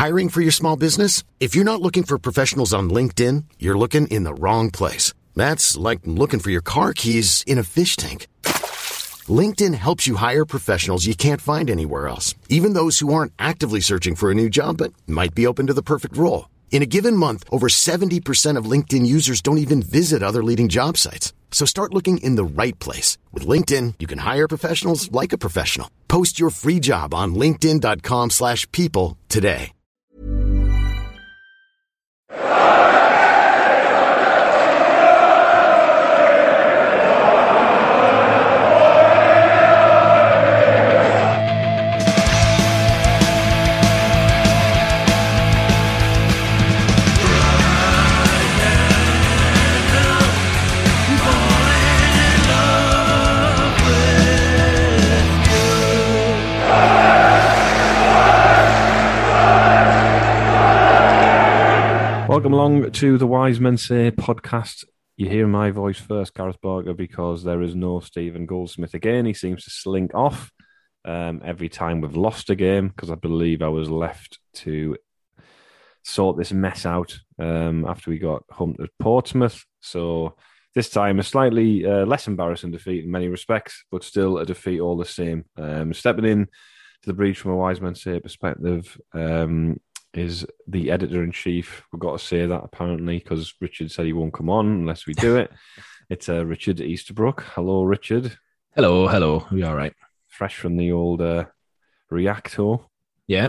Hiring for your small business? If you're not looking for professionals on LinkedIn, you're looking in the wrong place. That's like looking for your car keys in a fish tank. LinkedIn helps you hire professionals you can't find anywhere else, even those who aren't actively searching for a new job but might be open to the perfect role. In a given month, over 70% of LinkedIn users don't even visit other leading job sites. So start looking in the right place. With LinkedIn, you can hire professionals like a professional. Post your free job on linkedin.com/people today. Welcome along to the Wise Men Say podcast. You hear my voice first, Gareth Barker, because there is no Stephen Goldsmith again. He seems to slink off every time we've lost a game, because I believe I was left to sort this mess out after we got humped at Portsmouth. So this time a slightly less embarrassing defeat in many respects, but still a defeat all the same. Stepping in to the breach from a Wise Men Say perspective is the editor-in-chief. We've got to say that, apparently, because Richard said he won't come on unless we do it. It's Richard Easterbrook. Hello, Richard. Hello. Are you all right? Fresh from the old reactor. Yeah.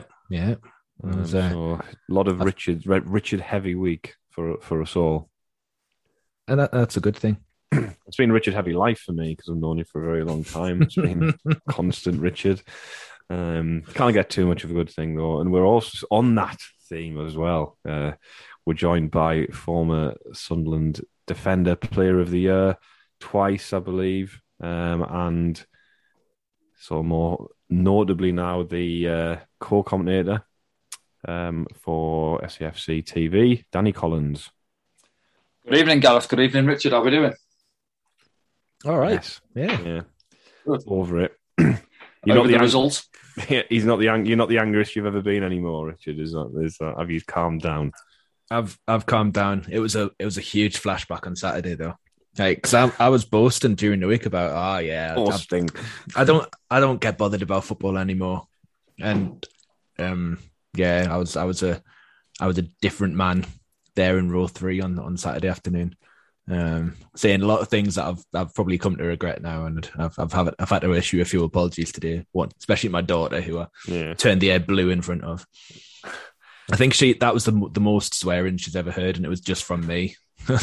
So a lot of Richard heavy week for us all. And that's a good thing. It's been Richard heavy life for me, because I've known you for a very long time. It's been constant Richard. Can't get too much of a good thing, though. And we're also on that theme as well. We're joined by former Sunderland defender, player of the year, twice, I believe. And so more notably now, the co-commentator for SAFC TV, Danny Collins. Good evening, Gareth. Good evening, Richard. How are we doing? All right. Yes. Yeah. Good. Over it. You're not the results. He's not you're not the angriest you've ever been anymore, Richard. Is that? Have you calmed down? I've calmed down. It was a huge flashback on Saturday, though. Like, 'cause I was boasting during the week about, Boasting. I don't get bothered about football anymore, and I was a different man there in row 3 on Saturday afternoon. Saying a lot of things that I've probably come to regret now, and I've had to issue a few apologies today. One, especially my daughter, who I turned the air blue in front of. I think that was the most swearing she's ever heard, and it was just from me. Do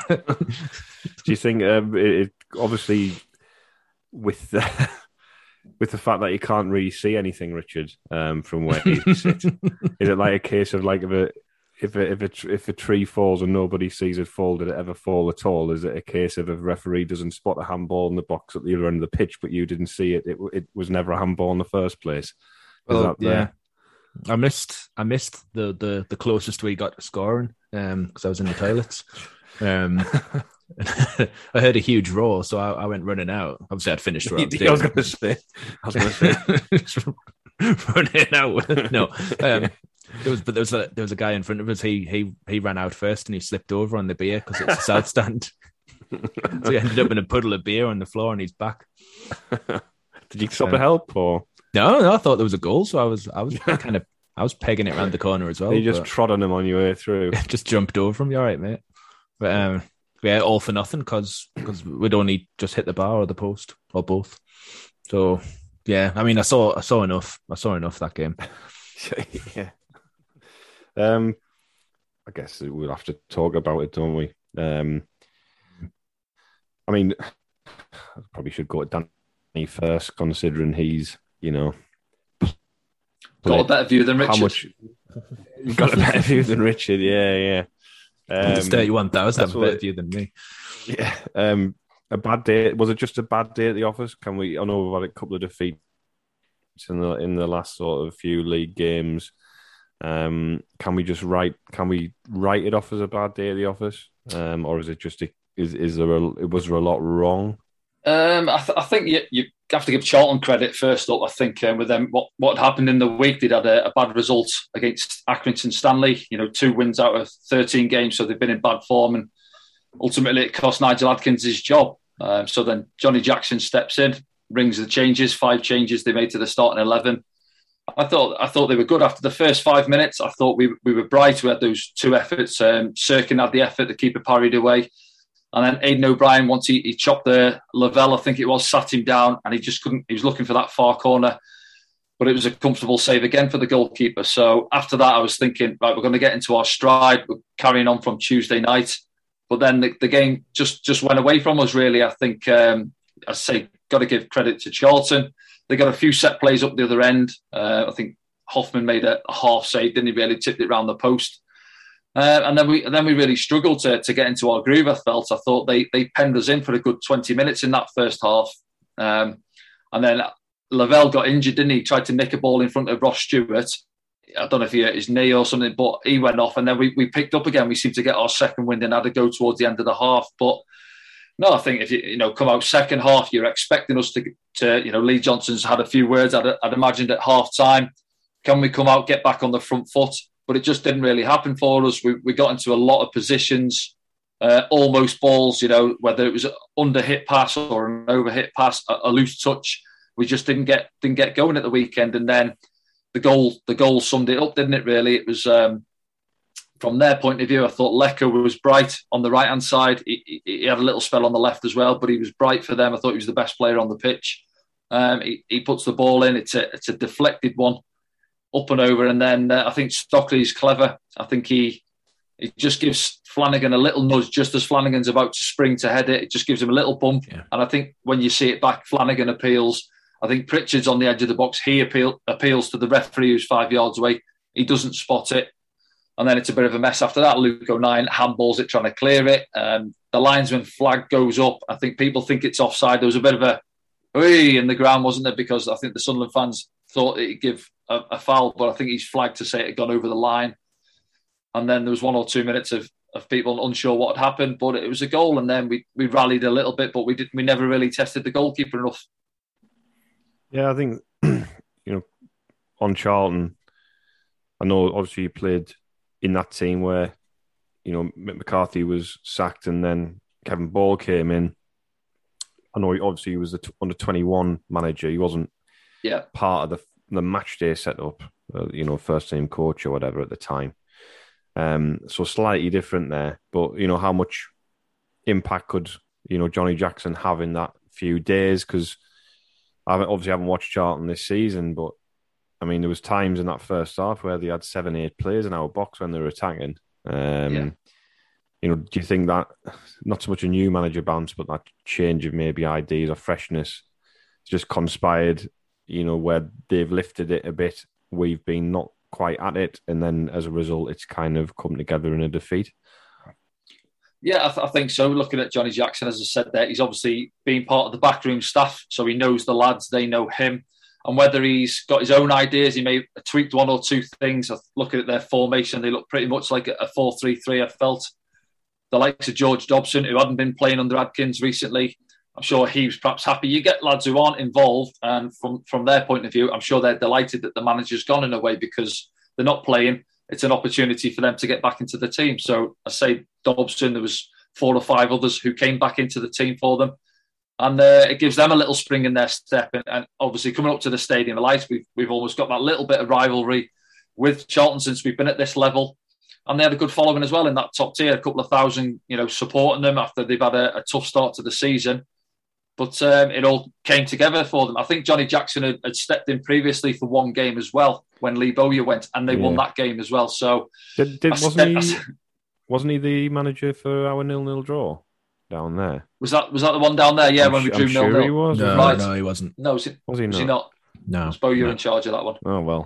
you think it obviously with the fact that you can't really see anything, Richard, from where you sit, is it like a case of like if a tree falls and nobody sees it fall, did it ever fall at all? Is it a case of if a referee doesn't spot a handball in the box at the other end of the pitch, but you didn't see it, it was never a handball in the first place? Well, yeah. I missed the closest we got to scoring because I was in the toilets. I heard a huge roar, so I went running out. Obviously, I'd finished what I was going to say. Running out. No. There was a guy in front of us. He ran out first and he slipped over on the beer because it's a south stand. So he ended up in a puddle of beer on the floor on his back. Did you stop to help or? No, I thought there was a goal, so I was pegging it around the corner as well. You just trod on him on your way through. Just jumped over him. You're all right, mate. But all for nothing because we'd only just hit the bar or the post or both. So yeah, I mean, I saw enough. I saw enough that game. Yeah. I guess we'll have to talk about it, don't we? I mean, I probably should go to Danny first, considering he's, got a better view than Richard. Got a better view than Richard, yeah. It's 31,000. Have a better view than me. Yeah. A bad day. Was it just a bad day at the office? I know we've had a couple of defeats in the last sort of few league games. Can we write it off as a bad day at the office, or is it just was there a lot wrong? I think have to give Charlton credit first up. I think with them, what happened in the week, they'd had a bad result against Accrington Stanley. 2 wins out of 13 games, so they've been in bad form, and ultimately it cost Nigel Adkins his job. So then Johnny Jackson steps in, brings the changes, 5 changes they made to the starting 11. I thought they were good after the first 5 minutes. I thought we were bright. We had those 2 efforts. Sirkin had the effort, the keeper parried away. And then Aidan O'Brien, once he chopped the Lavelle, I think it was, sat him down, and he just couldn't. He was looking for that far corner, but it was a comfortable save again for the goalkeeper. So after that, I was thinking, right, we're going to get into our stride. We're carrying on from Tuesday night, but then the game just went away from us. Really, I think I say got to give credit to Charlton. They got a few set plays up the other end. I think Hoffman made a half save, didn't he? Really tipped it round the post. And then we really struggled to get into our groove. I thought they penned us in for a good 20 minutes in that first half. And then Lavelle got injured, didn't he? Tried to nick a ball in front of Ross Stewart. I don't know if he hurt his knee or something, but he went off. And then we picked up again. We seemed to get our second wind and had to go towards the end of the half. But no, I think if you come out second half, you're expecting us to Lee Johnson's had a few words. I'd imagined at half time, can we come out, get back on the front foot? But it just didn't really happen for us. We got into a lot of positions, almost balls, whether it was under hit pass or an over hit pass, a loose touch. We just didn't get going at the weekend. And then the goal summed it up, didn't it? Really, it was from their point of view. I thought Lecker was bright on the right hand side. He had a little spell on the left as well, but he was bright for them. I thought he was the best player on the pitch. He puts the ball in. It's a deflected one, up and over, and then I think Stockley's clever. I think he just gives Flanagan a little nudge just as Flanagan's about to spring to head it. It just gives him a little bump. Yeah. And I think when you see it back, Flanagan appeals. I think Pritchard's on the edge of the box. He appeals to the referee who's 5 yards away. He doesn't spot it. And then it's a bit of a mess after that. Luke O'Nien handballs it, trying to clear it. The linesman flag goes up. I think people think it's offside. There was a bit of a in the ground, wasn't there? Because I think the Sunderland fans thought it'd give a foul, but I think he's flagged to say it had gone over the line. And then there was 1 or 2 minutes of people unsure what had happened, but it was a goal. And then we rallied a little bit, but we never really tested the goalkeeper enough. Yeah, I think on Charlton, I know obviously you played in that team where Mick McCarthy was sacked and then Kevin Ball came in. I know obviously he was the under 21 manager. He wasn't part of the match day setup, first team coach or whatever at the time. So slightly different there. But, how much impact could, Johnny Jackson have in that few days? Because I haven't watched Charlton this season, but I mean, there was times in that first half where they had 7-8 players in our box when they were attacking. Do you think that, not so much a new manager bounce, but that change of maybe ideas or freshness just conspired, where they've lifted it a bit, we've been not quite at it, and then as a result, it's kind of come together in a defeat? Yeah, I think so. Looking at Johnny Jackson, as I said there, he's obviously been part of the backroom staff, so he knows the lads, they know him. And whether he's got his own ideas, he may have tweaked 1 or 2 things. Looking at their formation, they look pretty much like a 4-3-3, I felt. The likes of George Dobson, who hadn't been playing under Adkins recently, I'm sure he was perhaps happy. You get lads who aren't involved, and from their point of view, I'm sure they're delighted that the manager's gone in a way, because they're not playing. It's an opportunity for them to get back into the team. So I say Dobson, there was 4 or 5 others who came back into the team for them. And it gives them a little spring in their step. And obviously coming up to the Stadium of Light, we've almost got that little bit of rivalry with Charlton since we've been at this level. And they had a good following as well in that top tier, a couple of thousand, supporting them after they've had a tough start to the season. But it all came together for them. I think Johnny Jackson had stepped in previously for 1 game as well when Lee Bowyer went, and they won that game as well. So wasn't he the manager for our 0-0 draw down there? Was that the one down there? Yeah, when we drew 0-0. Sure he was. No, he wasn't. No, was he not? No, was Bowyer in charge of that one? Oh well.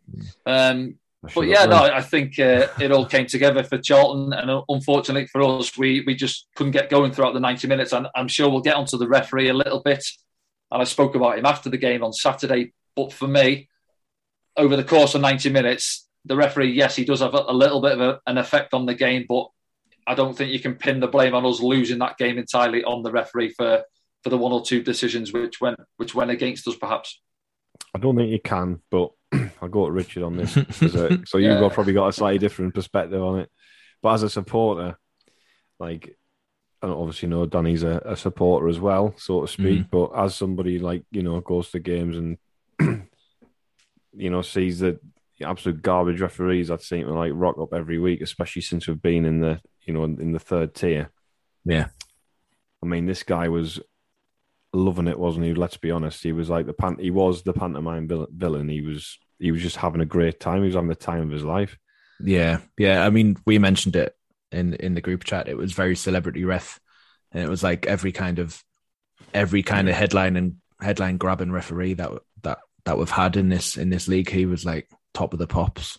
But yeah, no, I think it all came together for Charlton, and unfortunately for us, we just couldn't get going throughout the 90 minutes. And I'm sure we'll get onto the referee a little bit. And I spoke about him after the game on Saturday. But for me, over the course of 90 minutes, the referee, yes, he does have a little bit of an effect on the game, but I don't think you can pin the blame on us losing that game entirely on the referee for for the one or two decisions which went against us, perhaps. I don't think you can, but I'll go to Richard on this. So you've probably got a slightly different perspective on it. But as a supporter, like, I don't obviously know Danny's a supporter as well, so to speak. But as somebody goes to games and sees the absolute garbage referees that seem to rock up every week, especially since we've been in the in the third tier. Yeah, I mean, this guy was loving it, wasn't he? Let's be honest. He was like he was the pantomime villain. He was just having a great time. He was having the time of his life. Yeah. I mean, we mentioned it in the group chat. It was very celebrity ref, and it was like every kind of headline grabbing referee that we've had in this league. He was like top of the pops.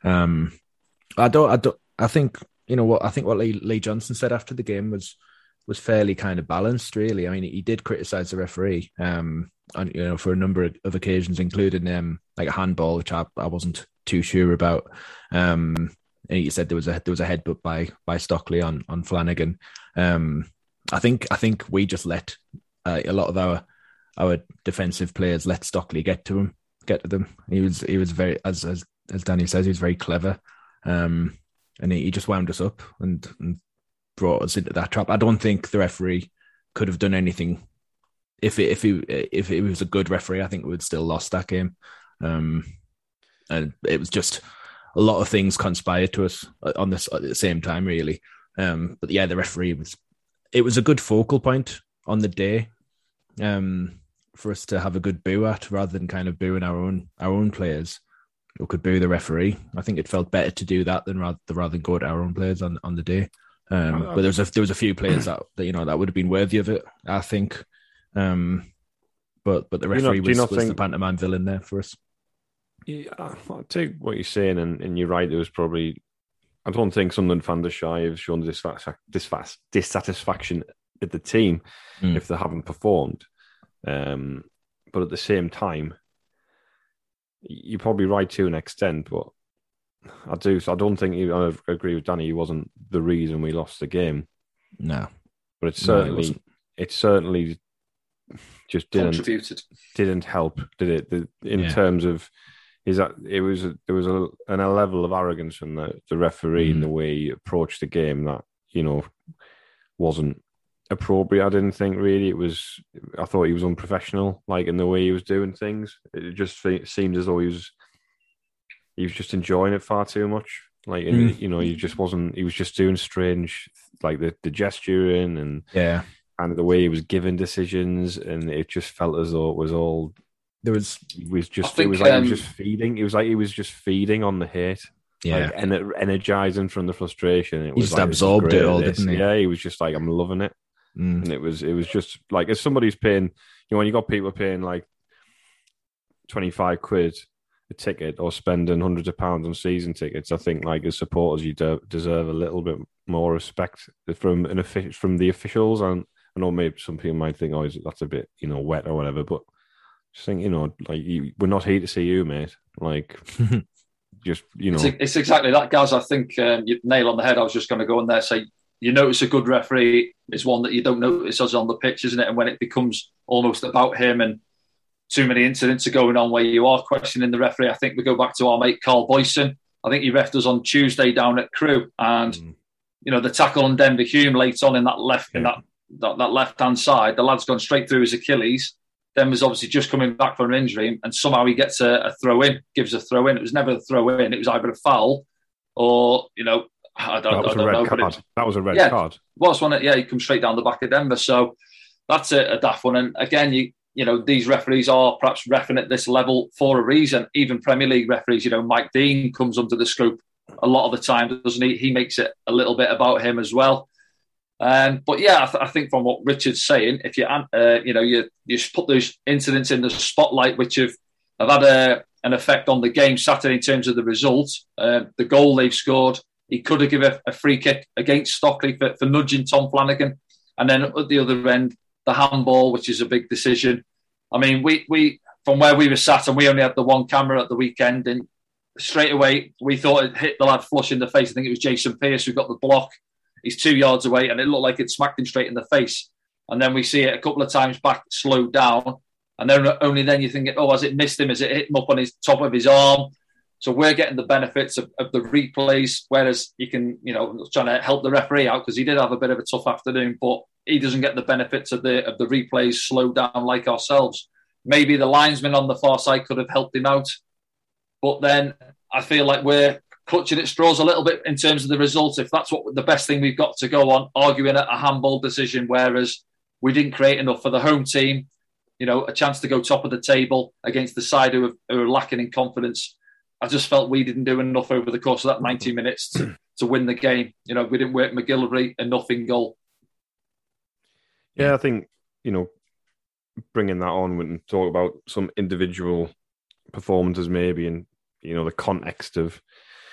I think what Lee Johnson said after the game was fairly kind of balanced, really. I mean, he did criticize the referee, for a number of occasions, including like a handball, which I wasn't too sure about. And he said there was a headbutt by Stockley on Flanagan. I think we just let a lot of our defensive players let Stockley get to them. He was very, as Danny says, he was very clever, and he just wound us up and brought us into that trap. I don't think the referee could have done anything. If it was a good referee, I think we would still lost that game. And it was just a lot of things conspired to us on this at the same time, really. But yeah, the referee was a good focal point on the day, for us to have a good boo at, rather than kind of booing our own players. We could boo the referee. I think it felt better to do that than rather than go at our own players on the day. But there was a few players that would have been worthy of it, I think. But the referee was the pantomime villain there for us. Yeah, I take what you're saying, and you're right. There was probably, I don't think Sunderland fans are shy of showing dissatisfaction at the team if they haven't performed. But at the same time, you're probably right to an extent. But I don't think I agree with Danny. He wasn't the reason we lost the game. No, but it certainly just didn't help, did it? In terms of there was a level of arrogance from the referee in the way he approached the game that wasn't appropriate. I didn't think really I thought he was unprofessional, like in the way he was doing things. It just seemed as though he was just enjoying it far too much. Like he just wasn't. He was just doing strange, like the gesturing and the way he was giving decisions, and it just felt as though it was all. He was just feeding. It was like he was just feeding on the hate. Yeah, and energizing from the frustration. It was just absorbed it all, didn't he? Yeah, he was just like, I'm loving it. And it was just like, as somebody's paying, when you got people paying like 25 quid a ticket or spending hundreds of pounds on season tickets, I think like as supporters you deserve a little bit more respect from the officials. And I know maybe some people might think, that's a bit wet or whatever, but just think we're not here to see you, mate. Like just it's exactly that, Gaz. I think you nail on the head. I was just going to go in there and say, you notice a good referee is one that you don't notice us on the pitch, isn't it? And when it becomes almost about him and too many incidents are going on where you are questioning the referee, I think we go back to our mate Carl Boyson. I think he refed us on Tuesday down at Crewe, and the tackle on Denver Hume late on in that left hand side, the lad's gone straight through his Achilles. Denver's obviously just coming back from an injury, and somehow he gets a throw in, gives a throw in. It was never a throw in; it was either a foul or I don't know. That was a red card. Was one. Yeah, he comes straight down the back of Denver. So that's a daft one. And again, these referees are perhaps reffing at this level for a reason. Even Premier League referees, Mike Dean comes under the scope a lot of the time, doesn't he? He makes it a little bit about him as well. But yeah, I think from what Richard's saying, if you put those incidents in the spotlight, which have had an effect on the game Saturday in terms of the results, the goal they've scored, he could have given a free kick against Stockley for nudging Tom Flanagan, and then at the other end, the handball, which is a big decision. I mean, we from where we were sat, and we only had the one camera at the weekend, and straight away we thought it hit the lad flush in the face. I think it was Jason Pearce who got the block. He's 2 yards away, and it looked like it smacked him straight in the face. and then we see it a couple of times back slowed down, and then only then you're thinking, oh, has it missed him? Has it hit him up on his top of his arm? So we're getting the benefits of the replays, whereas you can, trying to help the referee out because he did have a bit of a tough afternoon, but he doesn't get the benefits of the replays slowed down like ourselves. Maybe the linesman on the far side could have helped him out, but then I feel like we're clutching at straws a little bit in terms of the results. If that's what the best thing we've got to go on, arguing a handball decision, whereas we didn't create enough for the home team, a chance to go top of the table against the side who are lacking in confidence. I just felt we didn't do enough over the course of that 90 minutes to win the game. We didn't work McGillivray enough in goal. Yeah, I think, bringing that on, we can talk about some individual performances maybe, and, the context of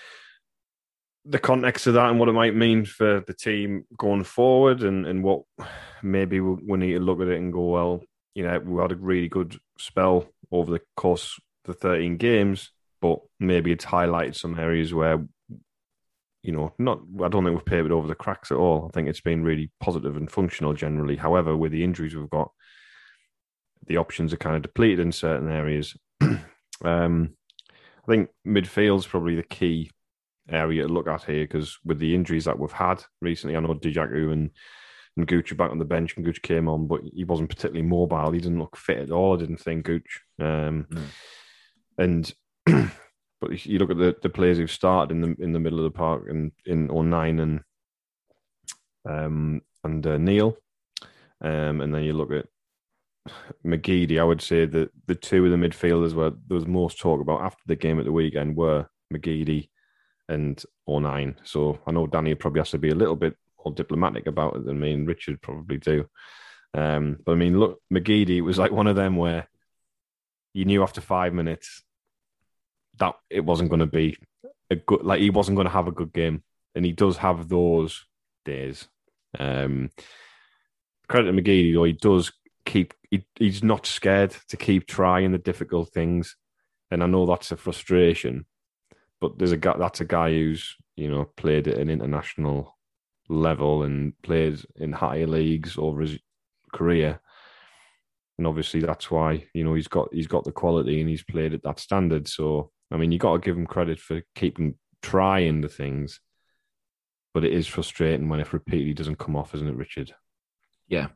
that and what it might mean for the team going forward, and what maybe we need to look at it and go, well, we had a really good spell over the course of the 13 games, but maybe it's highlighted some areas where, I don't think we've papered over the cracks at all. I think it's been really positive and functional generally. However, with the injuries we've got, the options are kind of depleted in certain areas. I think midfield's probably the key area to look at here, because with the injuries that we've had recently, I know Dijaku and Gooch are back on the bench, and Gooch came on, but he wasn't particularly mobile. He didn't look fit at all, I didn't think, Gooch. And but you look at the players who've started in the middle of the park and in 09 and Neil, and then you look at McGeady. I would say that the two of the midfielders where there was most talk about after the game at the weekend were McGeady and 09. So I know Danny probably has to be a little bit more diplomatic about it than me and Richard probably do. But I mean, look, McGeady was like one of them where you knew after 5 minutes that it wasn't going to be a good, like he wasn't going to have a good game, and he does have those days. Credit to McGeady though, he does keep. He's not scared to keep trying the difficult things, and I know that's a frustration. But that's a guy who's played at an international level and played in higher leagues over his career, and obviously that's why he's got the quality and he's played at that standard. So I mean, you got to give him credit for keeping trying the things, but it is frustrating when it repeatedly doesn't come off, isn't it, Richard? Yeah.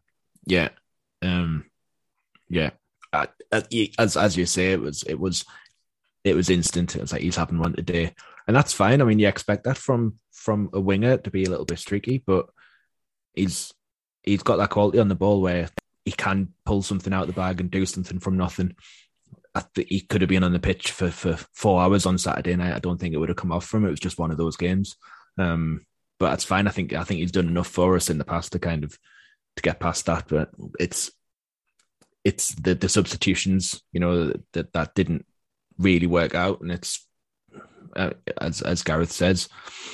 As you say, it was instant. It was like he's having one today, and that's fine. I mean, you expect that from a winger to be a little bit streaky, but he's got that quality on the ball where he can pull something out of the bag and do something from nothing. He could have been on the pitch for 4 hours on Saturday night. I don't think it would have come off from it. It was just one of those games. But that's fine. I think he's done enough for us in the past to get past that. But it's the substitutions, that didn't really work out. And it's as Gareth says,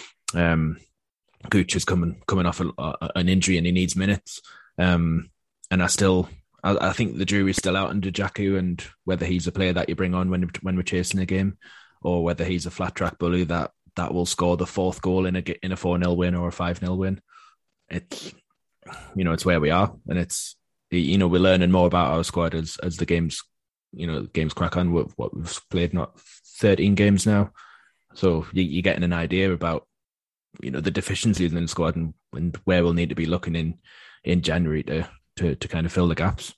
Gooch is coming off an injury and he needs minutes. And I think the jury's still out on Dijaku and whether he's a player that you bring on when we're chasing a game, or whether he's a flat track bully that will score the fourth goal in a 4-0 win or a 5-0 win. It's where we are, and it's we're learning more about our squad as the games crack on. What we've played, not 13 games now, so you're getting an idea about the deficiencies in the squad and where we'll need to be looking in January to kind of fill the gaps.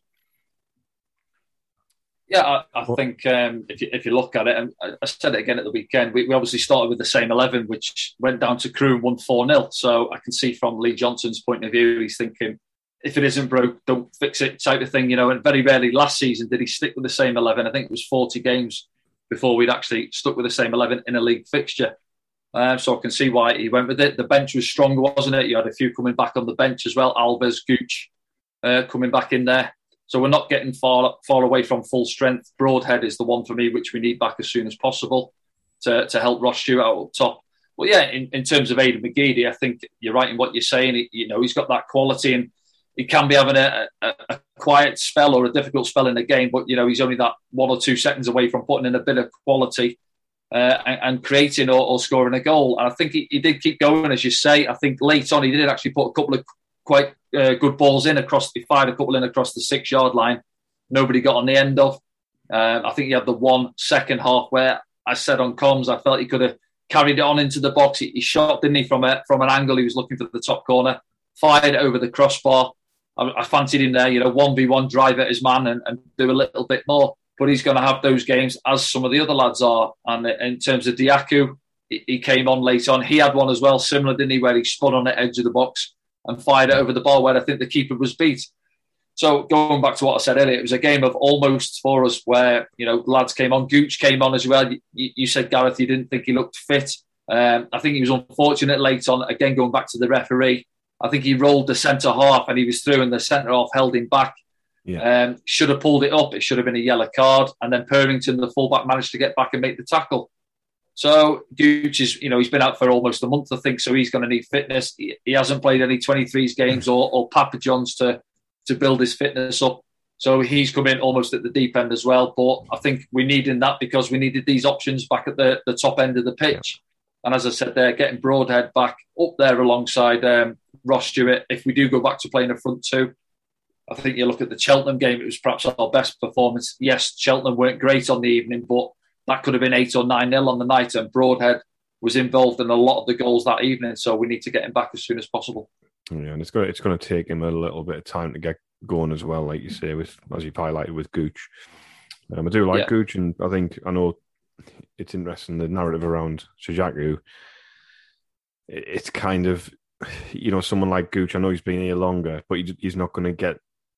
Yeah, I think if you look at it, and I said it again at the weekend, we obviously started with the same 11, which went down to Crewe and won 4-0. So I can see from Lee Johnson's point of view, he's thinking, if it isn't broke, don't fix it type of thing. And very rarely last season did he stick with the same 11. I think it was 40 games before we'd actually stuck with the same 11 in a league fixture. So I can see why he went with it. The bench was stronger, wasn't it? You had a few coming back on the bench as well. Alves, Gooch coming back in there. So we're not getting far away from full strength. Broadhead is the one for me, which we need back as soon as possible to help Ross Stewart out up top. But yeah, in terms of Aidan McGeady, I think you're right in what you're saying. He's got that quality, and he can be having a quiet spell or a difficult spell in the game, but he's only that 1 or 2 seconds away from putting in a bit of quality and creating or scoring a goal. And I think he did keep going, as you say. I think late on he did actually put a couple of quite good balls in across. He fired a couple in across the 6-yard line. Nobody got on the end of. I think he had the 1 second half where I said on comms, I felt he could have carried it on into the box. He shot, didn't he, from an angle. He was looking for the top corner, fired over the crossbar. I fancied him there, 1v1 drive at his man and do a little bit more. But he's going to have those games as some of the other lads are. And in terms of Diaku, he came on late on. He had one as well, similar, didn't he, where he spun on the edge of the box and fired it over the bar where I think the keeper was beat. So going back to what I said earlier, it was a game of almost for us where, lads came on. Gooch came on as well. You said, Gareth, you didn't think he looked fit. I think he was unfortunate late on. Again, going back to the referee, I think he rolled the centre half and he was through and the centre half held him back. Yeah. Should have pulled it up. It should have been a yellow card. And then Purrington, the fullback, managed to get back and make the tackle. So Gooch is, he's been out for almost a month, I think, so he's going to need fitness. He hasn't played any 23s games or Papa John's to build his fitness up. So he's come in almost at the deep end as well. But I think we needed that because we needed these options back at the top end of the pitch. Yeah. And as I said there, getting Broadhead back up there alongside Ross Stewart. If we do go back to playing a front two, I think you look at the Cheltenham game, it was perhaps our best performance. Yes, Cheltenham weren't great on the evening, but that could have been 8 or 9-0 on the night, and Broadhead was involved in a lot of the goals that evening, so we need to get him back as soon as possible. Yeah, and it's going to take him a little bit of time to get going as well, like you say, with as you've highlighted with Gooch. I do like Gooch, and I know it's interesting, the narrative around Sujaku. It's kind of, someone like Gooch, I know he's been here longer, but he's not going to get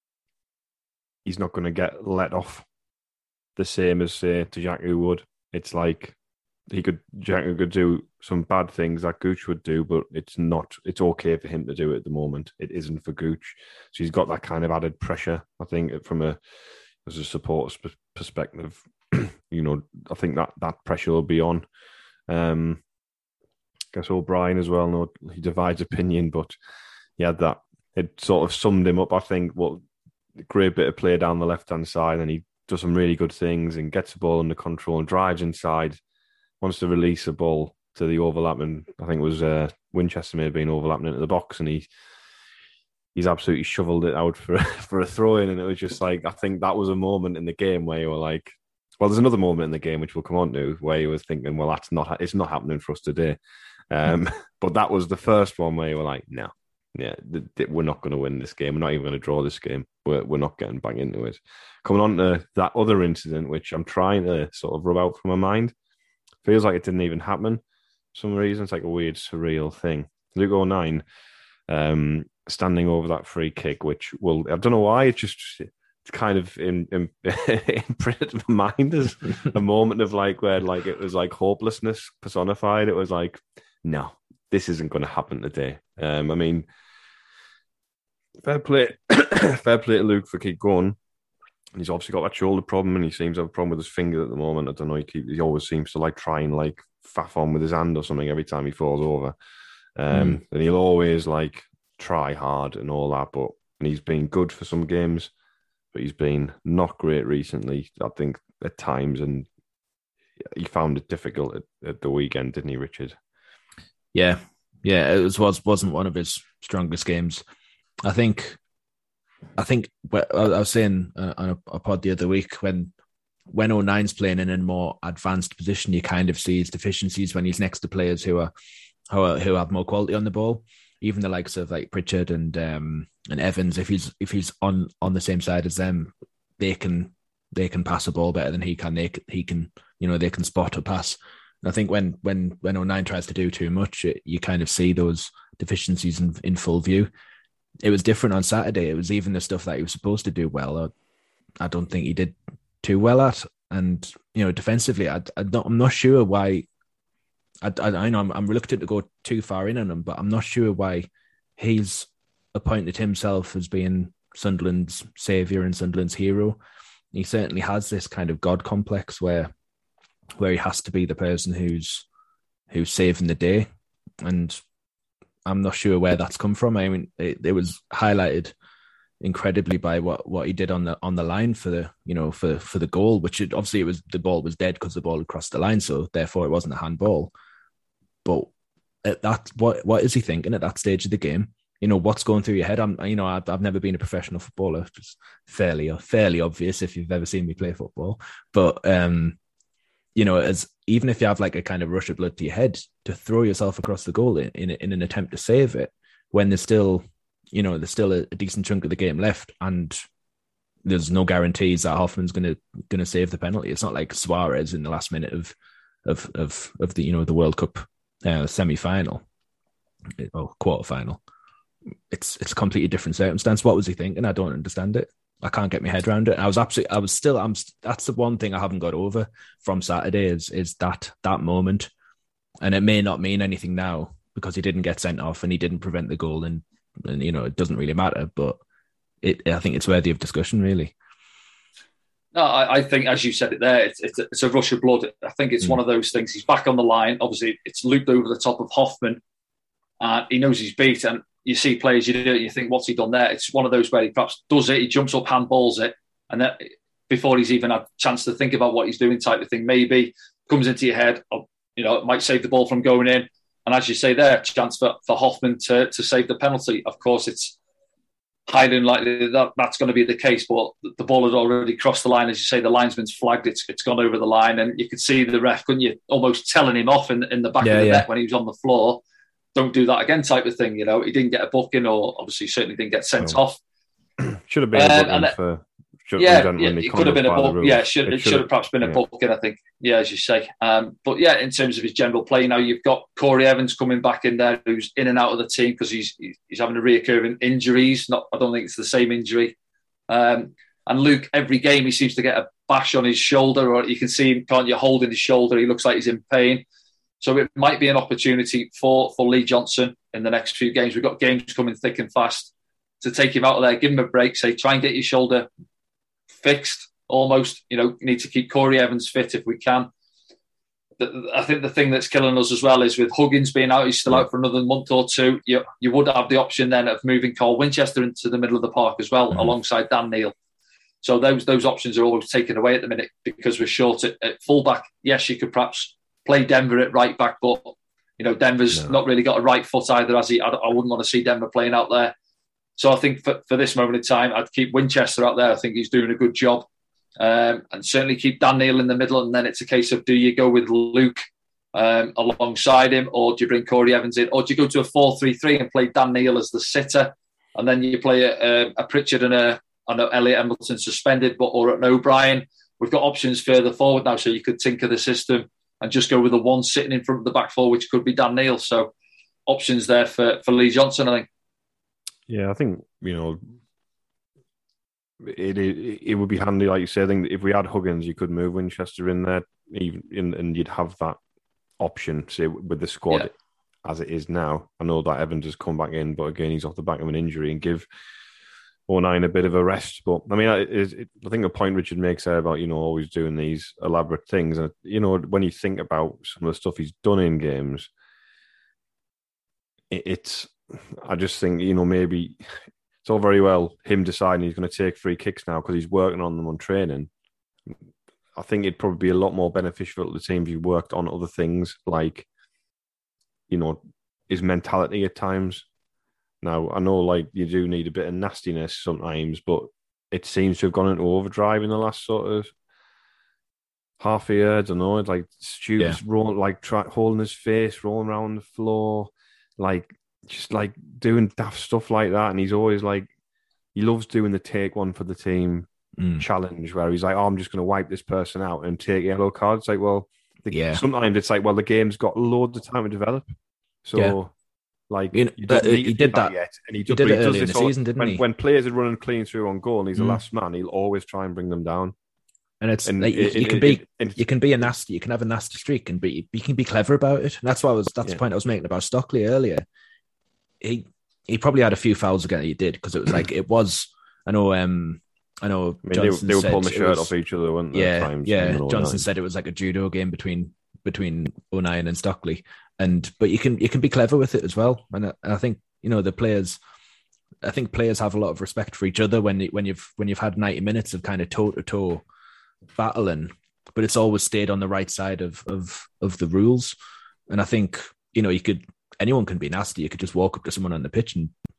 let off the same as, say, Sujaku would. It's like Sujaku could do some bad things that Gooch would do, but it's okay for him to do it at the moment. It isn't for Gooch. So he's got that kind of added pressure, I think, as a supporter's perspective. I think that pressure will be on. I guess O'Brien as well, no, he divides opinion, but he had that. It sort of summed him up, I think. Great bit of play down the left-hand side, and he does some really good things and gets the ball under control and drives inside, wants to release the ball to the overlapping, I think it was Winchester may have been overlapping into the box, and he's absolutely shoveled it out for a throw-in, and it was just like, I think that was a moment in the game where you were like, well, there's another moment in the game which we'll come on to where you were thinking, well, it's not happening for us today. But that was the first one where you were like, no. Yeah, we're not going to win this game. We're not even going to draw this game. We're not getting back into it. Coming on to that other incident, which I'm trying to sort of rub out from my mind, feels like it didn't even happen. For some reason, it's like a weird, surreal thing. Luke O'Nien standing over that free kick, which I don't know why, it's kind of imprinted in my mind as a moment of like where like it was like hopelessness personified. It was like, no, this isn't going to happen today. Fair play to Luke for keep going. He's obviously got that shoulder problem, and he seems to have a problem with his finger at the moment. I don't know. He always seems to like try and like faff on with his hand or something every time he falls over. And he'll always like try hard and all that. And he's been good for some games, but he's been not great recently, I think, at times. And he found it difficult at the weekend, didn't he, Richard? Yeah, it wasn't one of his strongest games. I think I was saying on a pod the other week, when O'Nien's playing in a more advanced position, you kind of see his deficiencies when he's next to players who have more quality on the ball. Even the likes of like Pritchard and Evans, if he's on the same side as them, they can pass a ball better than he can. They can spot a pass. And I think when O'Nien tries to do too much, you kind of see those deficiencies in full view. It was different on Saturday. It was even the stuff that he was supposed to do well, I don't think he did too well at. And defensively, I'm not sure why. I know I'm reluctant to go too far in on him, but I'm not sure why he's appointed himself as being Sunderland's saviour and Sunderland's hero. He certainly has this kind of God complex where he has to be the person who's saving the day, and I'm not sure where that's come from. I mean, it was highlighted incredibly by what he did on the line for the goal, which obviously it was, the ball was dead because the ball had crossed the line, so therefore it wasn't a handball. But at that, what is he thinking at that stage of the game? what's going through your head. I've never been a professional footballer. It's fairly obvious if you've ever seen me play football. But as even if you have like a kind of rush of blood to your head, to throw yourself across the goal in an attempt to save it when there's still a decent chunk of the game left, and there's no guarantees that Hoffman's gonna save the penalty. It's not like Suarez in the last minute of the World Cup semi-final or quarter-final. It's a completely different circumstance. What was he thinking? I don't understand it. I can't get my head around it. That's the one thing I haven't got over from Saturday is that moment. And it may not mean anything now because he didn't get sent off and he didn't prevent the goal, and it doesn't really matter, but I think it's worthy of discussion, really. No, I think, as you said it there, it's a rush of blood. I think it's one of those things. He's back on the line. Obviously, it's looped over the top of Hoffman. He knows he's beat, and you see players, you think, what's he done there? It's one of those where he perhaps does it, he jumps up, handballs it, and that before he's even had a chance to think about what he's doing type of thing, maybe comes into your head, it might save the ball from going in. And as you say there, chance for Hoffman to save the penalty. Of course, it's highly unlikely that's going to be the case, but the ball had already crossed the line. As you say, the linesman's flagged, it's gone over the line, and you could see the ref, couldn't you, almost telling him off in the back of the net when he was on the floor. Don't do that again type of thing. He didn't get a booking, or obviously certainly didn't get sent off. Should have been a booking for... it could have been a book. Yeah, it should have perhaps been a booking, I think. Yeah, as you say. But yeah, in terms of his general play, now you've got Corey Evans coming back in there, who's in and out of the team because he's having a reoccurring injuries. I don't think it's the same injury. And Luke, every game he seems to get a bash on his shoulder, or you can see him, can't you, holding his shoulder. He looks like he's in pain. So it might be an opportunity for Lee Johnson in the next few games. We've got games coming thick and fast to take him out of there, give him a break, say, try and get your shoulder fixed almost. Need to keep Corey Evans fit if we can. I think the thing that's killing us as well is with Huggins being out, he's still out for another month or two. You would have the option then of moving Carl Winchester into the middle of the park as well, alongside Dan Neil. So those options are always taken away at the minute because we're short at fullback. Yes, you could perhaps play Denver at right back, but Denver's not really got a right foot either, has he? I wouldn't want to see Denver playing out there. So I think for this moment in time, I'd keep Winchester out there. I think he's doing a good job. And certainly keep Dan Neil in the middle. And then it's a case of, do you go with Luke alongside him, or do you bring Corey Evans in? Or do you go to a 4-3-3 and play Dan Neil as the sitter? And then you play a Pritchard and I know Elliot Embleton suspended, or an O'Brien. We've got options further forward now, so you could tinker the system and just go with the one sitting in front of the back four, which could be Dan Neil. So options there for Lee Johnson, I think. Yeah, I think, it would be handy, like you say. I think if we had Huggins, you could move Winchester in there, and you'd have that option, say, with the squad as it is now. I know that Evans has come back in, but again, he's off the back of an injury, and give O'Nien a bit of a rest. But I mean, I think the point Richard makes there about always doing these elaborate things, and when you think about some of the stuff he's done in games, I just think maybe it's all very well him deciding he's going to take free kicks now because he's working on them on training. I think it'd probably be a lot more beneficial to the team if he worked on other things like his mentality at times. Now, I know you do need a bit of nastiness sometimes, but it seems to have gone into overdrive in the last sort of half a year. I don't know. It's like Stu's rolling, holding his face, rolling around the floor, just doing daft stuff like that. And he's always he loves doing the take one for the team challenge where he's like, I'm just going to wipe this person out and take yellow cards. Sometimes it's the game's got loads of time to develop. So... he did that yet, and he did it early in the season, didn't he? When players are running clean through on goal, and he's the last man, he'll always try and bring them down. And you can be a nasty, you can have a nasty streak, and you can be clever about it. And that's the point I was making about Stockley earlier. He probably had a few fouls again. He did because it was. I know. Johnson they were pulling the shirt off each other, weren't they? Yeah. Johnson said it was like a judo game between O'Nien and Stockley. But you can be clever with it as well, and I think the players. I think players have a lot of respect for each other when you've had 90 minutes of kind of toe to toe battling, but it's always stayed on the right side of the rules. And I think anyone can be nasty. You could just walk up to someone on the pitch and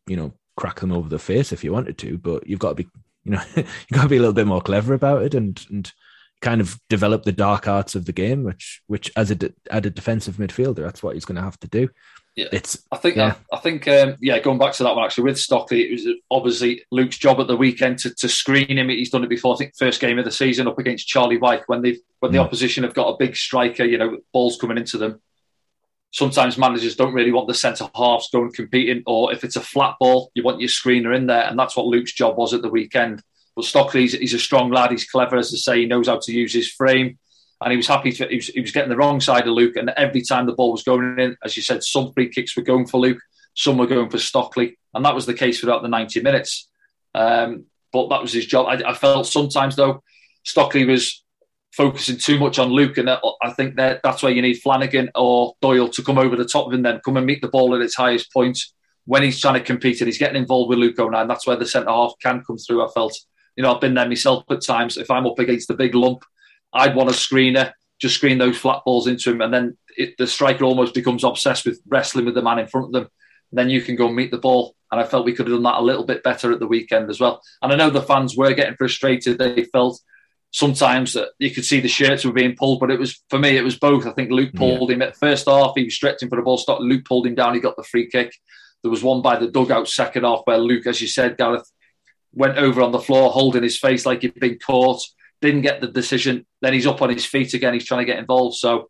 crack them over the face if you wanted to, but you've got to be, you've got to be a little bit more clever about it and kind of develop the dark arts of the game, which as a defensive midfielder, that's what he's going to have to do. Yeah, I think going back to that one actually with Stockley, it was obviously Luke's job at the weekend to screen him. He's done it before. I think first game of the season up against Charlie White when the opposition have got a big striker, balls coming into them. Sometimes managers don't really want the centre halves going competing, or if it's a flat ball, you want your screener in there, and that's what Luke's job was at the weekend. But Stockley, he's a strong lad. He's clever, as I say. He knows how to use his frame. And he was happy he was getting the wrong side of Luke. And every time the ball was going in, as you said, some free kicks were going for Luke, some were going for Stockley. And that was the case throughout the 90 minutes. But that was his job. I felt sometimes, though, Stockley was focusing too much on Luke. And I think that's where you need Flanagan or Doyle to come over the top of him, then come and meet the ball at its highest point. When he's trying to compete and he's getting involved with Luke O'Nien, that's where the centre-half can come through, I felt. I've been there myself at times. If I'm up against the big lump, I'd want a screener, just screen those flat balls into him. And then the striker almost becomes obsessed with wrestling with the man in front of them. And then you can go and meet the ball. And I felt we could have done that a little bit better at the weekend as well. And I know the fans were getting frustrated. They felt sometimes that you could see the shirts were being pulled. But for me, it was both. I think Luke pulled him at first half. He was stretching for the ball. Luke pulled him down. He got the free kick. There was one by the dugout second half where Luke, as you said, Gareth, went over on the floor holding his face like he'd been caught, didn't get the decision. Then he's up on his feet again. He's trying to get involved. So,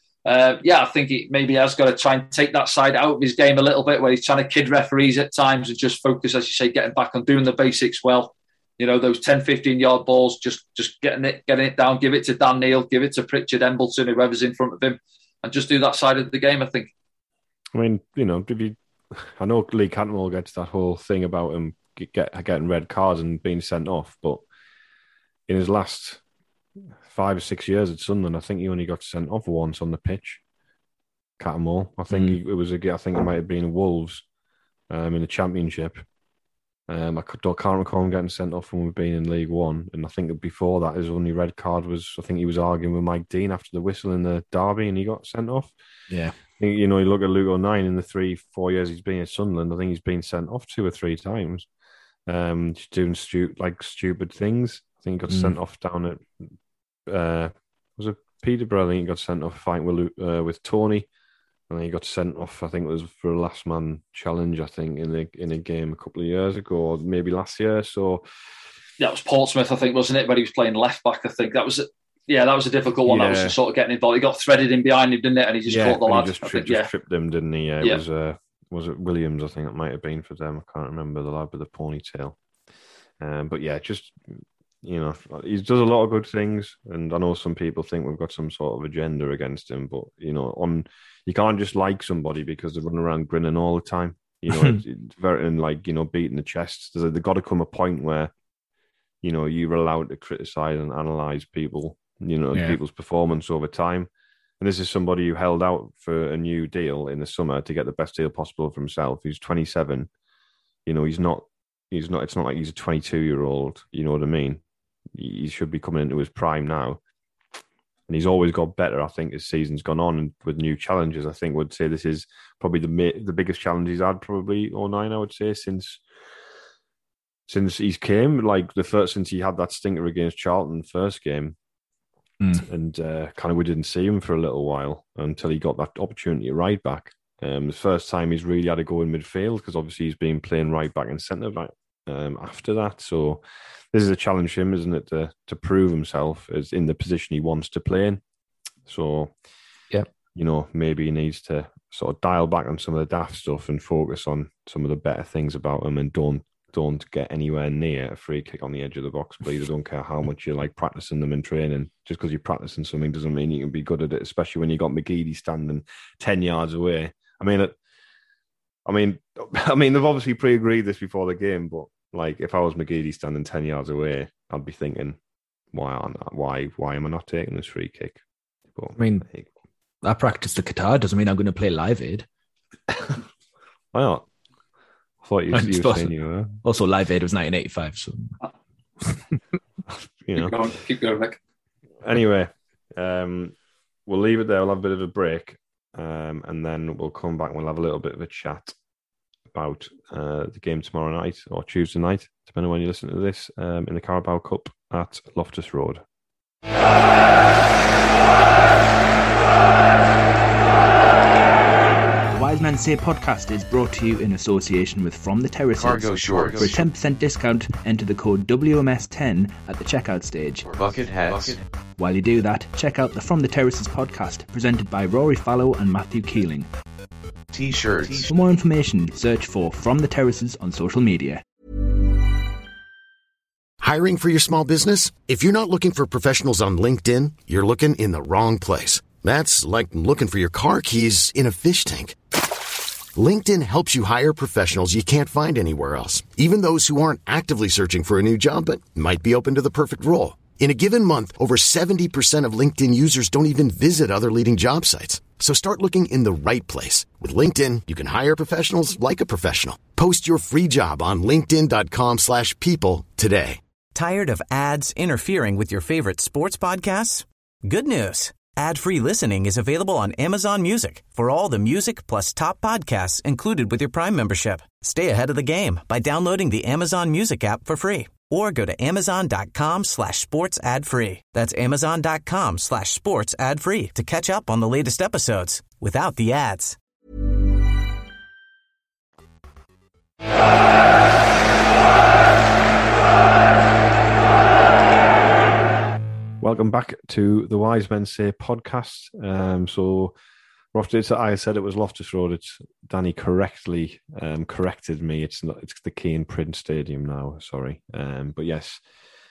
I think he maybe has got to try and take that side out of his game a little bit where he's trying to kid referees at times and just focus, as you say, getting back on doing the basics well. Those 10, 15-yard balls, just getting it down, give it to Dan Neil, give it to Pritchard, Embleton, whoever's in front of him, and just do that side of the game, I think. I mean, I know Lee Cantwell gets that whole thing about him getting red cards and being sent off, but in his last 5 or 6 years at Sunderland, I think he only got sent off once on the pitch. Cattermole. I think I think it might have been Wolves in the Championship. I can't recall him getting sent off when we've been in League One, and I think before that his only red card was, I think he was arguing with Mike Dean after the whistle in the derby, and he got sent off. Yeah. You look at Luke O'Nien in the 3-4 years he's been at Sunderland. I think he's been sent off 2 or 3 times, doing stupid things. I think he got sent off down at was it Peterborough? I think he got sent off fighting with Tony, and then he got sent off. I think it was for a last man challenge. I think in a game a couple of years ago, or maybe last year. So that was Portsmouth, I think, wasn't it? When he was playing left back, I think that was it. Yeah, that was a difficult one. That was just sort of getting involved. He got threaded in behind him, didn't it? And he just caught the lad. He just tripped him, didn't he? Yeah, it was it Williams? I think it might have been for them. I can't remember, the lad with the ponytail. But yeah, just he does a lot of good things, and I know some people think we've got some sort of agenda against him, but you can't just like somebody because they run around grinning all the time. It's very, and beating the chest. There's got to come a point where you're allowed to criticize and analyze people. People's performance over time. And this is somebody who held out for a new deal in the summer to get the best deal possible for himself. He's 27. He's not, it's not like he's a 22-year-old. You know what I mean? He should be coming into his prime now. And he's always got better, I think, as season's gone on, and with new challenges. I think would say this is probably the biggest challenge he's had, probably, O'Nien, I would say, since he's came. Since he had that stinker against Charlton first game. And kind of we didn't see him for a little while until he got that opportunity at right back. The first time he's really had to go in midfield, because obviously he's been playing right back and centre back after that. So this is a challenge for him, isn't it, to prove himself as in the position he wants to play in. So, maybe he needs to sort of dial back on some of the daft stuff and focus on some of the better things about him, and don't get anywhere near a free kick on the edge of the box, please. I don't care how much you like practicing them in training. Just because you're practicing something doesn't mean you can be good at it, especially when you got McGeady standing 10 yards away. I mean, they've obviously pre-agreed this before the game, but if I was McGeady standing 10 yards away, I'd be thinking, why am I not taking this free kick? But, I practiced the Qatar, doesn't mean I'm going to play Live Aid. Why not? I thought you were saying you were. Also, Live Aid was 1985, so Keep going, Rick. Anyway, we'll leave it there. We'll have a bit of a break, and then we'll come back and we'll have a little bit of a chat about the game tomorrow night or Tuesday night, depending on when you listen to this, in the Carabao Cup at Loftus Road. The Wise Men Say podcast is brought to you in association with From the Terraces. Cargo Shorts. For a 10% discount, enter the code WMS10 at the checkout stage. Bucket hats. While you do that, check out the From the Terraces podcast, presented by Rory Fallow and Matthew Keeling. T-shirts. For more information, search for From the Terraces on social media. Hiring for your small business? If you're not looking for professionals on LinkedIn, you're looking in the wrong place. That's like looking for your car keys in a fish tank. LinkedIn helps you hire professionals you can't find anywhere else, even those who aren't actively searching for a new job but might be open to the perfect role. In a given month, over 70% of LinkedIn users don't even visit other leading job sites. So start looking in the right place. With LinkedIn, you can hire professionals like a professional. Post your free job on linkedin.com/people today. Tired of ads interfering with your favorite sports podcasts? Good news. Ad-free listening is available on Amazon Music for all the music plus top podcasts included with your Prime membership. Stay ahead of the game by downloading the Amazon Music app for free or go to amazon.com/sports ad free. That's amazon.com/sports ad free to catch up on the latest episodes without the ads. Welcome back to the Wise Men Say podcast. So, I said it was Loftus Road. It's Danny correctly corrected me. It's not. It's the Key and Prince Stadium now. Sorry, but yes.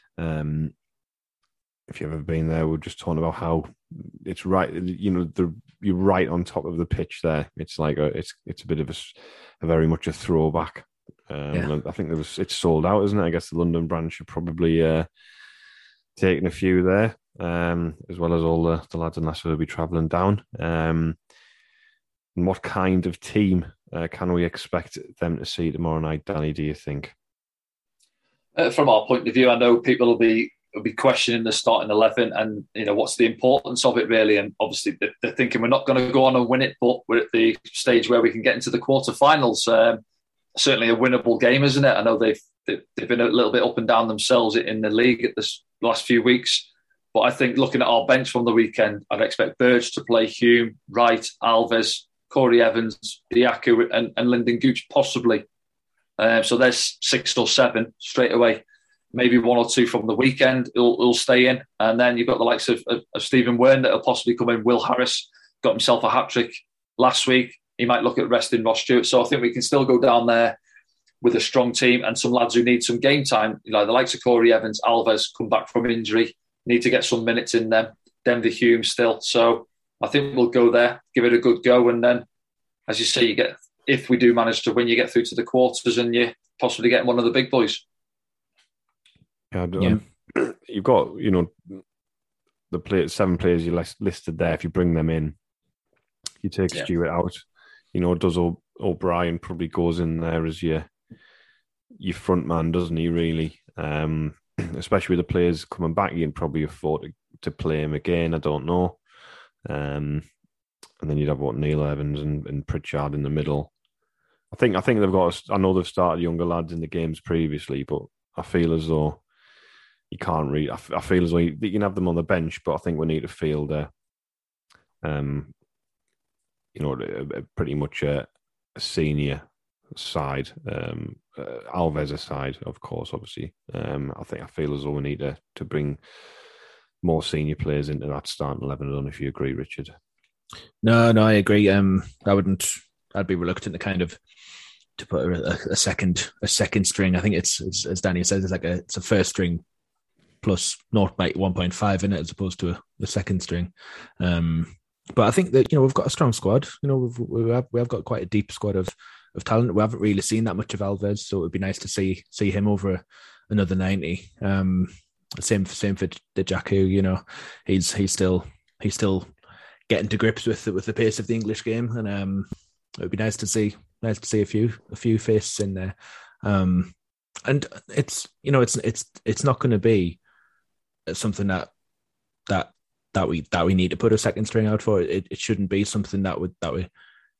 If you've ever been there, we're just talking about how it's right. You know, you're right on top of the pitch there. It's like it's a bit of a very much a throwback. I think it's sold out, isn't it? I guess the London branch are probably taking a few there, as well as all the lads and lasses who will be travelling down. And what kind of team can we expect them to see tomorrow night, Danny, do you think? From our point of view, I know people will be questioning the starting 11 and, you know, what's the importance of it really. And obviously they're thinking we're not going to go on and win it, but we're at the stage where we can get into the quarterfinals. Certainly a winnable game, isn't it? I know they've been a little bit up and down themselves in the league at this last few weeks. But I think looking at our bench from the weekend, I'd expect Burge to play Hume, Wright, Alves, Corey Evans, Diaku and Lyndon Gooch possibly. So there's 6 or 7 straight away. Maybe 1 or 2 from the weekend who'll stay in. And then you've got the likes of Stephen Wern that'll possibly come in. Will Harris got himself a hat-trick last week. He might look at resting Ross Stewart. So I think we can still go down there with a strong team and some lads who need some game time. You know, the likes of Corey Evans, Alves come back from injury, need to get some minutes in them. Denver Hume still. So I think we'll go there, give it a good go. And then, as you say, if we do manage to win, you get through to the quarters and you possibly get one of the big boys. Yeah. You've got, you know, the 7 players you listed there. If you bring them in, you take Stewart out. You know, does O'Brien probably goes in there as your front man, doesn't he? Really, especially with the players coming back, you can probably afford to play him again. I don't know. And then you'd have Neil Evans and Pritchard in the middle. I think they've got. I know they've started younger lads in the games previously, but I feel as though you can't really. I feel as though you can have them on the bench, but I think we need to field you know, pretty much a senior side, Alves aside, of course, obviously. I feel as though we need to bring more senior players into that starting 11. I don't know if you agree, Richard. No, I agree. I'd be reluctant to put a second string. I think it's as Danny says, it's a first string plus 0.1.5 in it as opposed to a second string. But I think that, you know, we've got a strong squad. You know, we have got quite a deep squad of talent. We haven't really seen that much of Alves, so it would be nice to see him over another 90. Same for Diaku. You know, he's still getting to grips with the pace of the English game, and it would be nice to see a few faces in there. And it's, you know, it's not going to be something that we need to put a second string out for. It shouldn't be something that we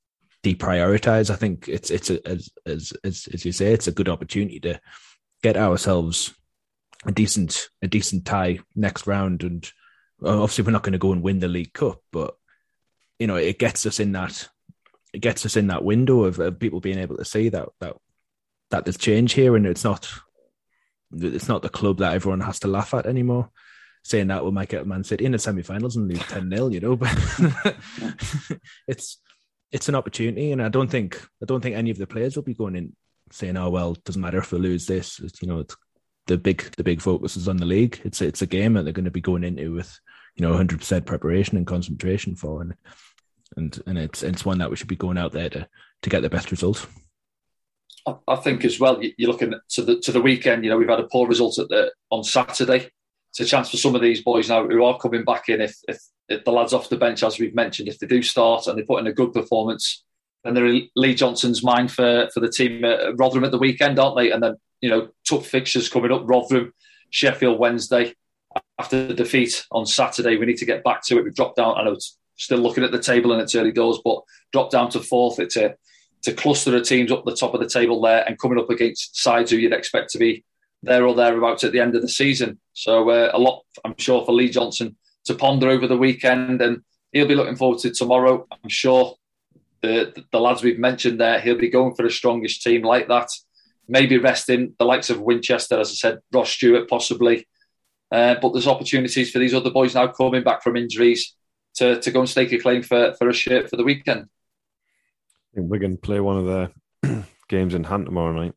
deprioritize. I think it's as you say, it's a good opportunity to get ourselves a decent tie next round. And obviously, we're not going to go and win the League Cup, but it gets us in that window of people being able to see that there's change here, and it's not the club that everyone has to laugh at anymore. Saying that we might get Man City in the semi-finals and lose 10-0, but it's an opportunity, and I don't think any of the players will be going in saying, "Oh well, it doesn't matter if we lose this." It's the big focus is on the league. It's a game that they're going to be going into with 100% preparation and concentration for, and it's one that we should be going out there to get the best result. I think as well, you're looking to the weekend. We've had a poor result on Saturday. It's a chance for some of these boys now who are coming back in. If the lads off the bench, as we've mentioned, if they do start and they put in a good performance, then they're in Lee Johnson's mind for the team at Rotherham at the weekend, aren't they? And then tough fixtures coming up: Rotherham, Sheffield Wednesday. After the defeat on Saturday, we need to get back to it. We've dropped down. I know it's still looking at the table and it's early doors, but dropped down to fourth. It's to cluster the teams up the top of the table there and coming up against sides who you'd expect to be there or thereabouts at the end of the season. So a lot, I'm sure, for Lee Johnson to ponder over the weekend, and he'll be looking forward to tomorrow. I'm sure the lads we've mentioned there, he'll be going for the strongest team like that. Maybe resting the likes of Winchester, as I said, Ross Stewart possibly. But there's opportunities for these other boys now coming back from injuries to go and stake a claim for a shirt for the weekend. I think Wigan play one of their games in hand tomorrow night.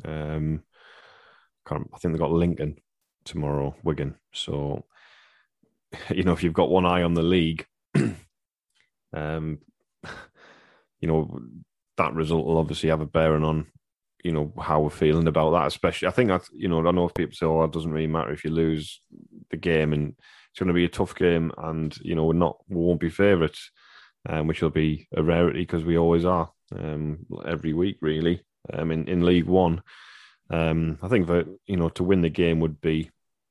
I think they've got Lincoln tomorrow, Wigan. So, if you've got one eye on the league, that result will obviously have a bearing on, how we're feeling about that. Especially, I think that's, I know if people say, "Oh, it doesn't really matter if you lose the game," and it's going to be a tough game, and we won't be favourites, which will be a rarity because we always are every week, really. In League One. I think that, to win the game would be,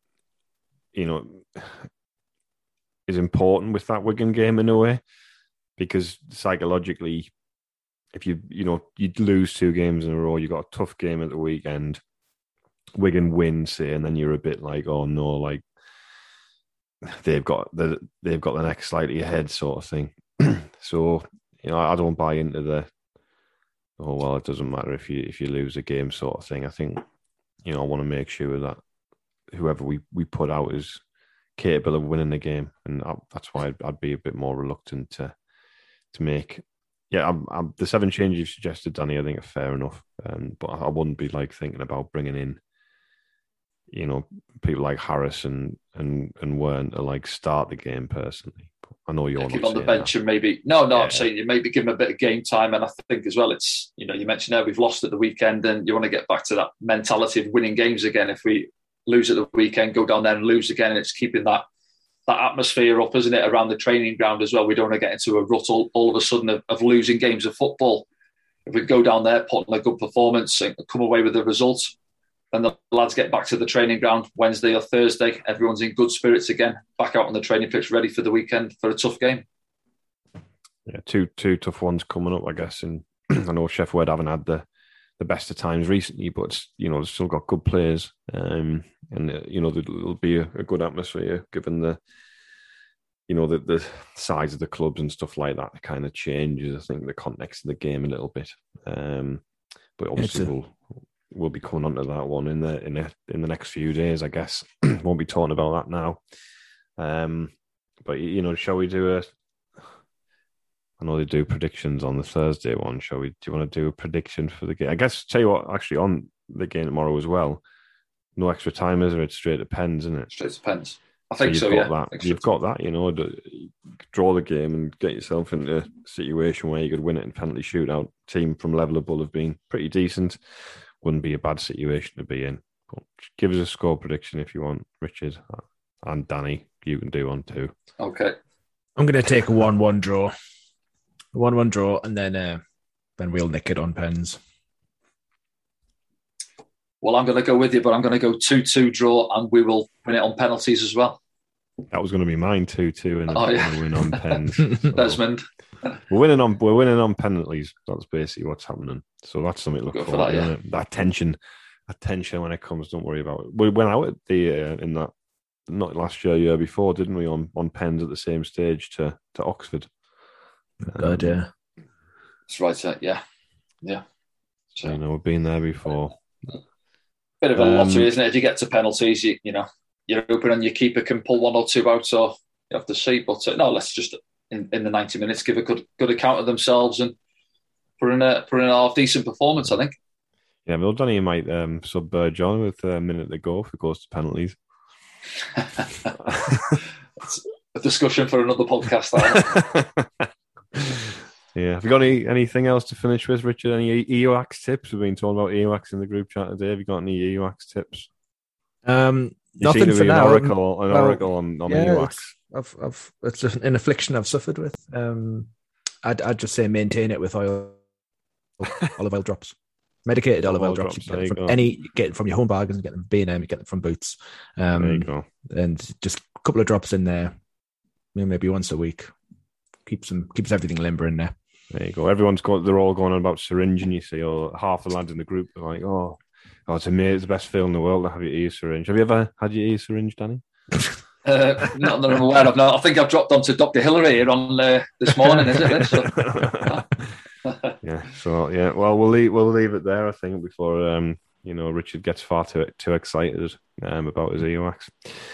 is important with that Wigan game in a way, because psychologically, if you'd lose 2 games in a row, you got a tough game at the weekend, Wigan win, say, and then you're a bit like, oh no, like they've got the next slightly ahead sort of thing. So, I don't buy into the, oh well, it doesn't matter if you lose a game sort of thing. I think, I want to make sure that whoever we put out is capable of winning the game, and that's why I'd be a bit more reluctant to make. Yeah, the 7 changes you've suggested, Danny, I think are fair enough, but I wouldn't be thinking about bringing in, people like Harris and Wern to start the game personally. I know you're keep on the bench and maybe I'm saying you maybe give them a bit of game time, and I think as well it's you mentioned there we've lost at the weekend, and you want to get back to that mentality of winning games again. If we lose at the weekend, go down there and lose again, and it's keeping that atmosphere up, isn't it, around the training ground as well. We don't want to get into a rut all of a sudden of losing games of football. If we go down there, put on a good performance and come away with the results, then the lads get back to the training ground Wednesday or Thursday. Everyone's in good spirits again, back out on the training pitch, ready for the weekend for a tough game. Yeah, two tough ones coming up, I guess. And I know Sheffield haven't had the best of times recently, but they've still got good players, and there'll be a good atmosphere given the size of the clubs and stuff like that. It kind of changes, I think, the context of the game a little bit. But obviously we'll be coming onto that one in the next few days, I guess. Won't be talking about that now. But shall we do I know they do predictions on the Thursday one. Do you want to do a prediction for the game? I guess, tell you what, actually on the game tomorrow as well, no extra time, is there? It's straight to pens, isn't it? Straight to pens. I think so, yeah. You've got that, draw the game and get yourself into a situation where you could win it in penalty shootout. Team from level above have been pretty decent. Wouldn't be a bad situation to be in. But give us a score prediction if you want, Richard, and Danny. You can do one too. Okay. I'm going to take a 1-1 draw. 1-1 draw, and then we'll nick it on pens. Well, I'm going to go with you, but I'm going to go 2-2 draw, and we will win it on penalties as well. That was going to be mine 2-2, and win on pens. So. Desmond. We're winning on penalties. That's basically what's happening. So that's something to look Go for forward that, to. yeah. That tension when it comes. Don't worry about it. We went out at the in that not last year before, didn't we? On pens at the same stage to Oxford. God, yeah. That's right. Yeah. So we've been there before. Bit of a lottery, isn't it? If you get to penalties, you're hoping and your keeper can pull one or two out, so you have to see. But no, let's just in the 90 minutes give a good account of themselves and put in a half decent performance, I think. Yeah, well, Danny might sub John with a minute to go if it goes to penalties. It's a discussion for another podcast. Yeah. Have you got anything else to finish with, Richard? Any EOAX tips? We've been talking about EOAX in the group chat today. Have you got any EOAX tips? Nothing for now. An oracle on EOAX. It's an affliction I've suffered with. I'd just say maintain it with olive oil drops. Medicated olive oil drops. Get it from your home bargains, get them B&M, you get them from Boots. There you go. And just a couple of drops in there, maybe once a week. Keeps everything limber in there. There you go. They're all going on about syringing, you see, or half the lads in the group are like, oh, it's amazing, it's the best feeling in the world to have your ear syringe. Have you ever had your ear syringe, Danny? Not that I'm aware of. No, I think I've dropped onto Dr. Hillary here on this morning, isn't it? So. Yeah. So yeah. Well, we'll leave it there. I think before Richard gets far too excited about his EOAX.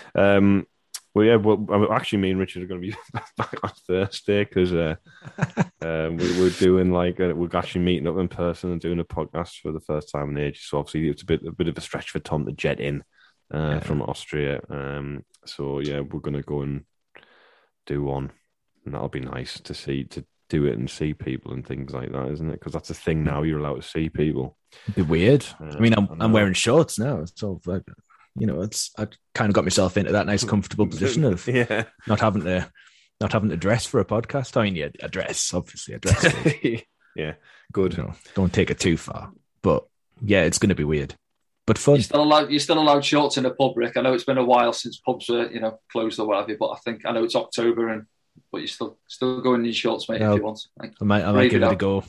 Actually, me and Richard are going to be back on Thursday because we're doing we're actually meeting up in person and doing a podcast for the first time in ages. So obviously it's a bit of a stretch for Tom to jet in from Austria. So yeah, we're going to go and do one, and that'll be nice to do it and see people and things like that, isn't it? Because that's a thing now. You're allowed to see people. It'd be weird. I'm wearing shorts now, so I kind of got myself into that nice, comfortable position of not having to dress for a podcast. I mean, yeah, a dress. Yeah, good. Don't take it too far, but yeah, it's going to be weird, but fun. You're still allowed shorts in a pub, Rick. I know it's been a while since pubs were closed or whatever, but I know it's October but you're still going in your shorts, mate, if you want. I might give it a go.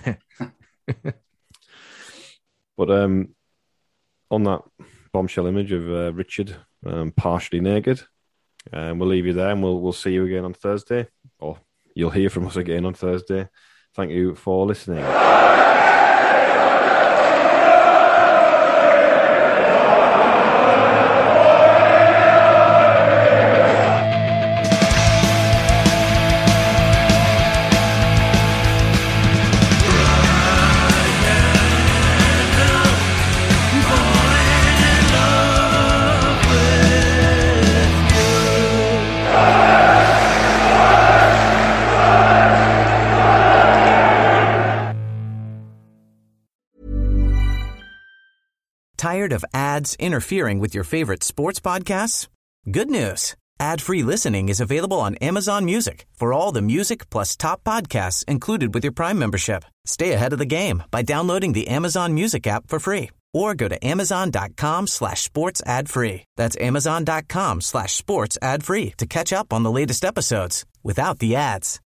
But on that bombshell image of Richard partially naked, we'll leave you there and we'll see you again on Thursday, or you'll hear from us again on Thursday. Thank you for listening. Tired of ads interfering with your favorite sports podcasts? Good news. Ad-free listening is available on Amazon Music for all the music plus top podcasts included with your Prime membership. Stay ahead of the game by downloading the Amazon Music app for free or go to amazon.com/sports ad free. That's amazon.com/sports ad free to catch up on the latest episodes without the ads.